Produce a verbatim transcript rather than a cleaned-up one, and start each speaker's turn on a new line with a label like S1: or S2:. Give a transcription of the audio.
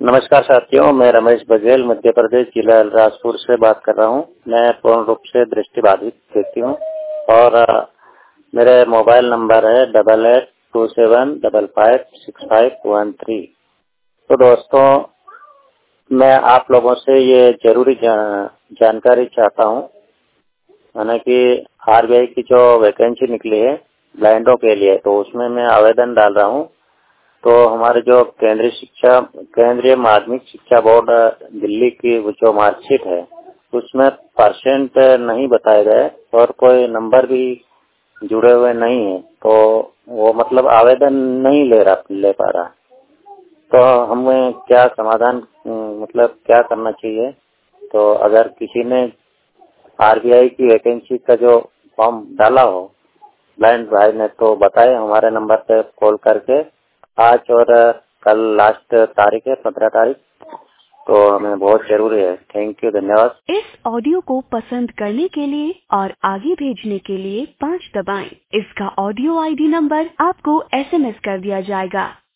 S1: नमस्कार साथियों, मैं रमेश बघेल मध्य प्रदेश जिला अलीराजपुर से बात कर रहा हूं। मैं पूर्ण रूप से दृष्टिबाधित व्यक्ति हूं और आ, मेरे मोबाइल नंबर है double eight two seven double five six five one three. तो दोस्तों, मैं आप लोगों से ये जरूरी जा, जानकारी चाहता हूं, माना कि आरबीआई की जो वैकेंसी निकली है ब्लाइंडों के लिए, तो उसमें मैं आवेदन डाल रहा हूं। तो हमारे जो केंद्रीय शिक्षा केंद्रीय माध्यमिक शिक्षा बोर्ड दिल्ली की वो जो मार्कशीट है उसमें परसेंट नहीं बताए गए और कोई नंबर भी जुड़े हुए नहीं है, तो वो मतलब आवेदन नहीं ले रहा ले पा रहा। तो हमें क्या समाधान मतलब क्या करना चाहिए? तो अगर किसी ने आरबीआई की वैकेंसी का जो फॉर्म डाला हो ब्लाइंड भाई ने, तो बताए हमारे नंबर पे कॉल करके। आज और कल लास्ट तारीख है पंद्रह तारीख, तो हमें बहुत जरूरी है। थैंक यू, धन्यवाद।
S2: इस ऑडियो को पसंद करने के लिए और आगे भेजने के लिए पाँच दबाएं। इसका ऑडियो आईडी नंबर आपको एसएमएस कर दिया जाएगा।